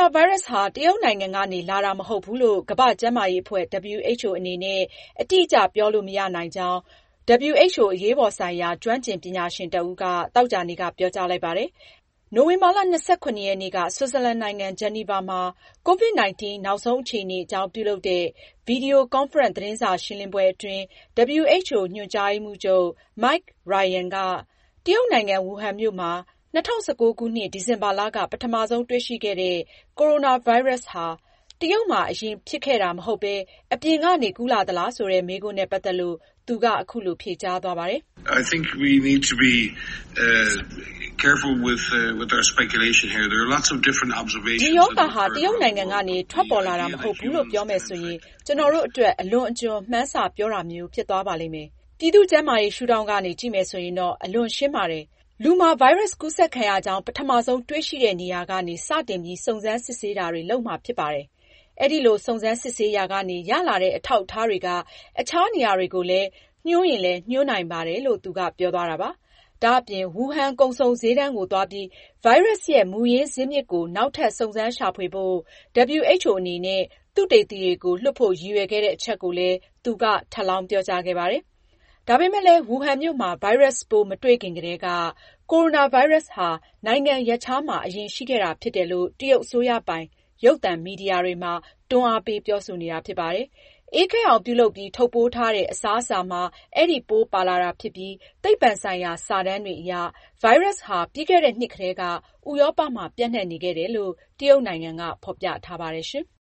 နာဗိုင်းရပ်စ်ဟာတရုတ်နိုင်ငံကနေလာတာမဟုတ်ဘူးလို့ကမ္ဘာ့ကျန်းမာရေးအဖွဲ့ WHO အနေနဲ့အတိအကျပြောလို့မရနိုင်ကြောင်း WHO အရေးပေါ်ဆိုင်ရာကျွမ်းကျင်ပညာရှင်တဦးကသောကြာနေ့ကပြောကြားလိုက်ပါတယ်။ နိုဝင်ဘာလ 27 ရက်နေ့က ဆွစ်ဇာလန်နိုင်ငံ ဂျနီဗာမှာ COVID-19 နောက်ဆုံးအခြေအနေအကြောင်းပြုလုပ်တဲ့ ဗီဒီယိုကွန်ဖရင့်သတင်းစာရှင်းလင်းပွဲအတွင်း WHO ညွှန်ကြားရေးမှူးချုပ် Mike Ryan က တရုတ်နိုင်ငံ ဝူဟန်မြို့မှာ 2019 ခုနှစ် ဒီဇင်ဘာလက ပထမဆုံးတွေ့ရှိခဲ့တဲ့ ကိုရိုနာဗိုင်းရပ်စ်ဟာ တရုတ်မှာအရင်ဖြစ်ခဲ့တာမဟုတ်ဘဲ အပြင်ကနေကူးလာသလားဆိုတဲ့မေးခွန်းနဲ့ပတ်သက်လို့ သူကအခုလိုဖြေကြားသွားပါတယ်။ I think we need to be careful with our speculation here. There are lots of different observations. ဒီရောဂါဟာတရုတ်နိုင်ငံကနေထွက်ပေါ်လာတာမဟုတ်ဘူးလို့ပြောမယ်ဆိုရင်ကျွန်တော်တို့အတွက်အလွန်အကျွံမှန်းဆပြောတာမျိုးဖြစ်သွားပါလိမ့်မယ်။ပြည်သူ့ကျန်းမာရေးရှုထောင့်ကနေကြည့်မယ်ဆိုရင်တော့အလွန်ရှင်းပါတယ်။လူမှာဗိုင်းရပ်စ်ကူးစက်ခံရကြောင်းပထမဆုံးတွေ့ရှိတဲ့နေရာကနေစတင်ပြီးစုံစမ်းစစ်ဆေးတာတွေလုပ်မှာဖြစ်ပါတယ်။အဲဒီလိုစုံစမ်းစစ်ဆေးရာကနေရလာတဲ့အထောက်အထားတွေကအခြားနေရာတွေကိုလည်းညွှန်းရင်လည်းညွှန်းနိုင်ပါတယ်လို့သူကပြောသွားတာပါ။ဒါ့အပြင်ဝူဟန်ကုန်စုံဈေးတန်းကိုသွားပြီးဗိုင်းရပ်စ်ရဲ့မူရင်းဇစ်မြစ်ကိုနောက်ထပ်စုံစမ်းရှာဖွေဖို့ WHO အနေနဲ့သုတေသီတွေကိုလွှတ်ဖို့ရည်ရွယ်ခဲ့တဲ့အချက်ကိုလည်းသူကထပ်လောင်းပြောကြားခဲ့ပါတယ်။ဒါပေမဲ့လည်းဝူဟန်မြို့မှာဗိုင်းရပ်စ်ပိုးမတွေ့ခင်ကတည်းကကိုရိုနာဗိုင်းရပ်စ်ဟာနိုင်ငံရပ်ခြားမှာအရင်ရှိခဲ့တာဖြစ်တယ်လို့တရုတ်အစိုးရပိုင်ရုပ်သံမီဒီယာတွေမှာတွန်းအားပေးပြောဆိုနေတာဖြစ်ပါတယ်။အေးခဲအောင်ပြုလုပ်ပြီးထုတ်ပိုးထားတဲ့အစားအစာမှာအဲဒီပိုးပါလာတာဖြစ်ပြီးသိပ္ပံဆိုင်ရာစာတမ်းတွေအရဗိုင်းရပ်စ်ဟာပြီးခဲ့တဲ့နှစ်ကတည်းကဥရောပမှာပျံ့နှံ့နေခဲ့တယ်လို့တရုတ်နိုင်ငံကဖော်ပြထားပါတယ်ရှင်။